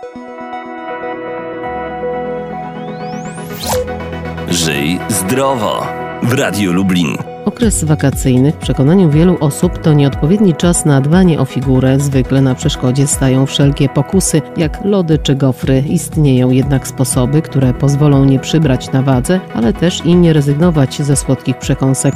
Żyj zdrowo w Radiu Lublin. Okres wakacyjny w przekonaniu wielu osób to nieodpowiedni czas na dbanie o figurę. Zwykle na przeszkodzie stają wszelkie pokusy, jak lody czy gofry. Istnieją jednak sposoby, które pozwolą nie przybrać na wadze, ale też i nie rezygnować ze słodkich przekąsek.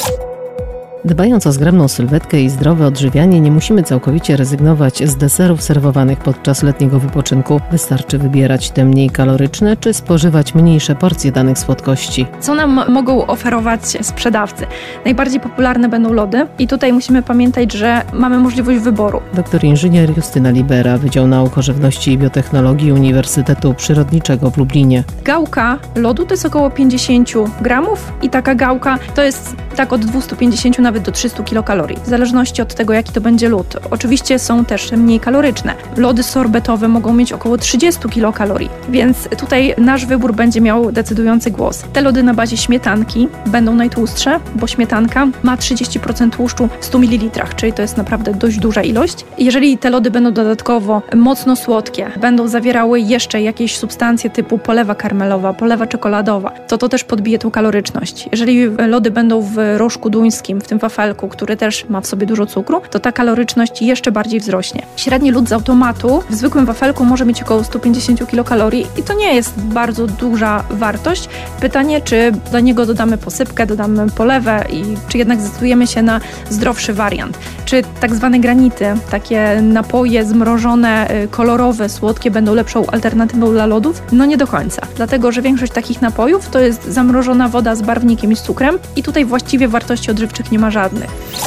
Dbając o zgrabną sylwetkę i zdrowe odżywianie, nie musimy całkowicie rezygnować z deserów serwowanych podczas letniego wypoczynku. Wystarczy wybierać te mniej kaloryczne, czy spożywać mniejsze porcje danych słodkości. Co nam mogą oferować sprzedawcy? Najbardziej popularne będą lody i tutaj musimy pamiętać, że mamy możliwość wyboru. Doktor inżynier Justyna Libera, Wydział Nauk o Żywności i Biotechnologii Uniwersytetu Przyrodniczego w Lublinie. Gałka lodu to jest około 50 gramów i taka gałka to jest tak od 250 nawet do 300 kilokalorii, w zależności od tego, jaki to będzie lód. Oczywiście są też mniej kaloryczne. Lody sorbetowe mogą mieć około 30 kilokalorii, więc tutaj nasz wybór będzie miał decydujący głos. Te lody na bazie śmietanki będą najtłustsze, bo śmietanka ma 30% tłuszczu w 100 ml, czyli to jest naprawdę dość duża ilość. Jeżeli te lody będą dodatkowo mocno słodkie, będą zawierały jeszcze jakieś substancje typu polewa karmelowa, polewa czekoladowa, to też podbije tą kaloryczność. Jeżeli lody będą w rożku duńskim, w tym wafelku, który też ma w sobie dużo cukru, to ta kaloryczność jeszcze bardziej wzrośnie. Średni lód z automatu w zwykłym wafelku może mieć około 150 kilokalorii i to nie jest bardzo duża wartość. Pytanie, czy do niego dodamy posypkę, dodamy polewę i czy jednak zdecydujemy się na zdrowszy wariant. Czy tak zwane granity, takie napoje zmrożone, kolorowe, słodkie będą lepszą alternatywą dla lodów? No nie do końca, dlatego że większość takich napojów to jest zamrożona woda z barwnikiem i z cukrem i tutaj właściwie wartości odżywczych nie ma żadnych.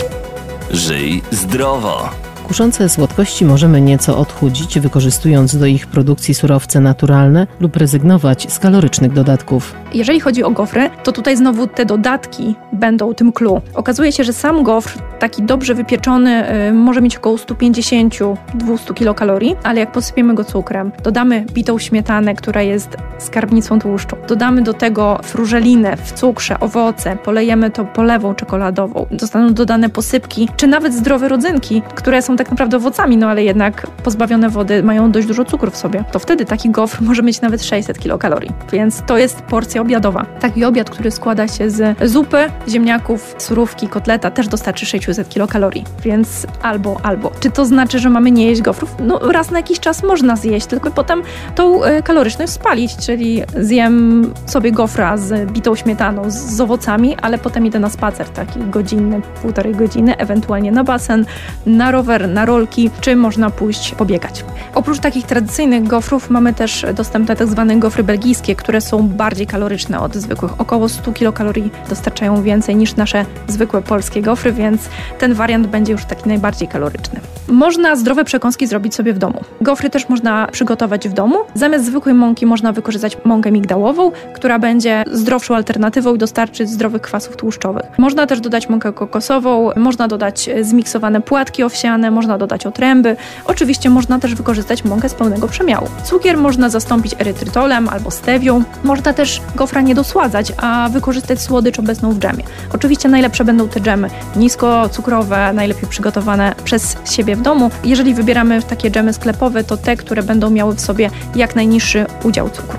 Żyj zdrowo. Kuszące słodkości możemy nieco odchudzić, wykorzystując do ich produkcji surowce naturalne lub rezygnować z kalorycznych dodatków. Jeżeli chodzi o gofry, to tutaj znowu te dodatki będą tym clue. Okazuje się, że sam gofr, taki dobrze wypieczony, może mieć około 150-200 kilokalorii, ale jak posypiemy go cukrem, dodamy bitą śmietanę, która jest skarbnicą tłuszczu, dodamy do tego frużelinę w cukrze, owoce, polejemy to polewą czekoladową, zostaną dodane posypki, czy nawet zdrowe rodzynki, które są tak naprawdę owocami, no ale jednak pozbawione wody, mają dość dużo cukru w sobie, to wtedy taki gofr może mieć nawet 600 kilokalorii, więc to jest porcja obiadowa. Taki obiad, który składa się z zupy, ziemniaków, surówki, kotleta, też dostarczy 600 kilokalorii, więc albo. Czy to znaczy, że mamy nie jeść gofrów? No raz na jakiś czas można zjeść, tylko potem tą kaloryczność spalić, czyli zjem sobie gofra z bitą śmietaną, z owocami, ale potem idę na spacer taki godzinny, 1,5 godziny, ewentualnie na basen, na rower, na rolki, czy można pójść pobiegać. Oprócz takich tradycyjnych gofrów mamy też dostępne tak zwane gofry belgijskie, które są bardziej kaloryczne od zwykłych. Około 100 kilokalorii dostarczają więcej niż nasze zwykłe polskie gofry, więc ten wariant będzie już taki najbardziej kaloryczny. Można zdrowe przekąski zrobić sobie w domu. Gofry też można przygotować w domu. Zamiast zwykłej mąki można wykorzystać mąkę migdałową, która będzie zdrowszą alternatywą i dostarczy zdrowych kwasów tłuszczowych. Można też dodać mąkę kokosową, można dodać zmiksowane płatki owsiane, można dodać otręby. Oczywiście można też wykorzystać mąkę z pełnego przemiału. Cukier można zastąpić erytrytolem albo stewią. Można też gofra nie dosładzać, a wykorzystać słodycz obecną w dżemie. Oczywiście najlepsze będą te dżemy niskocukrowe, najlepiej przygotowane przez siebie w domu. Jeżeli wybieramy takie dżemy sklepowe, to te, które będą miały w sobie jak najniższy udział cukru.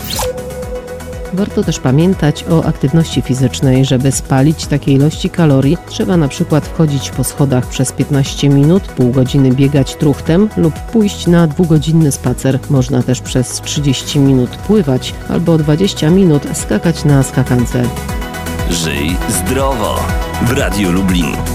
Warto też pamiętać o aktywności fizycznej. Żeby spalić takie ilości kalorii, trzeba na przykład wchodzić po schodach przez 15 minut, pół godziny biegać truchtem lub pójść na 2-godzinny spacer. Można też przez 30 minut pływać albo 20 minut skakać na skakance. Żyj zdrowo w Radiu Lublin.